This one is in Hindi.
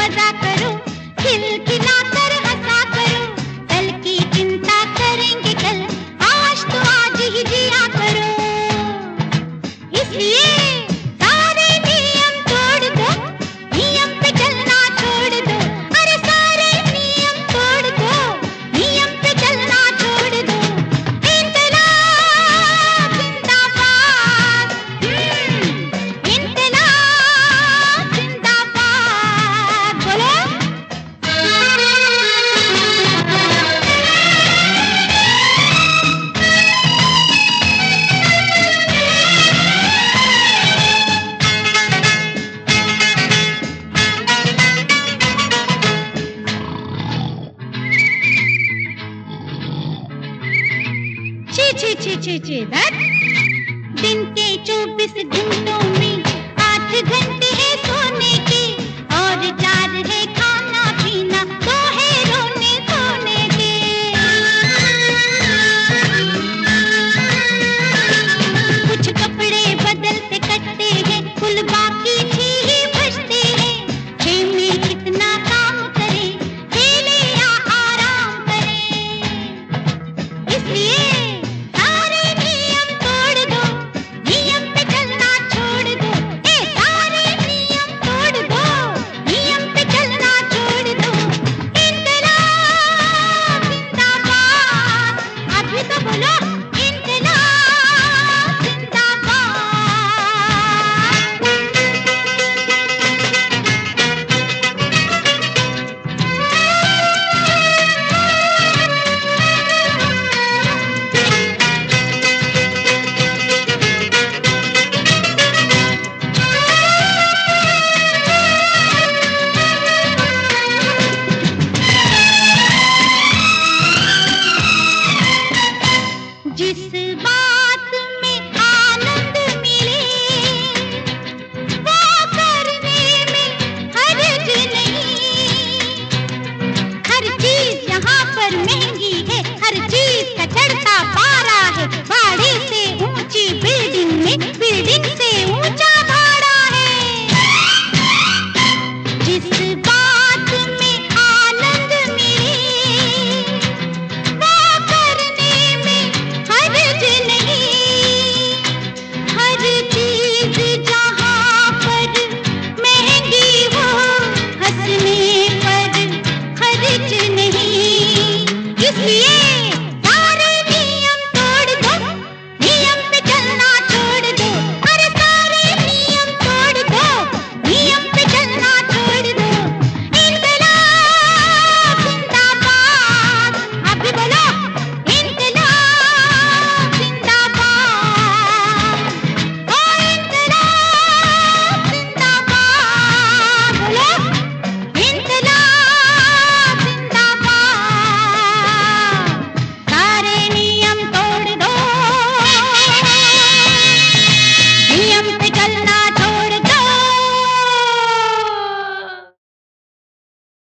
मजा करो, खिलखिला कर हंसा करो, कल की चिंता करेंगे कल, आज तो आज ही जिया करो। इसलिए सारे नियम तोड़ दो, नियम पे चलना छोड़ दो, अरे सारे नियम तोड़ दो, नियम पे चलना छोड़ दो। इनकलाब जिंदाबाद, इनकलाब जिंदाबाद, बोलो। ची धत। दिन के 24 घंटों में 8 घंटे है सोने के, और 4 है खाना पीना, 2 है रोने सोने के। कुछ कपड़े बदलते कटते हैं, कुल बाकी 6 ही बचते हैं। 6 में कितना काम करे, खेले या आराम करे। इसलिए सारे नियम तोड़ दो, नियम पे चलना छोड़ दो, ए सारे नियम तोड़ दो, नियम पे चलना छोड़ दो। इनकलाब जिंदाबाद, अभी तो बोलो, इनकलाब जिंदाबाद। जिस बात में आनंद मिले, वो करने में हर्ज नहीं। हर चीज यहाँ पर महंगी है, हर चीज का चढ़ता पारा है। भाड़े से ऊंची बिल्डिंग में, बिल्डिंग से ऊंचा भाड़ा है। जिस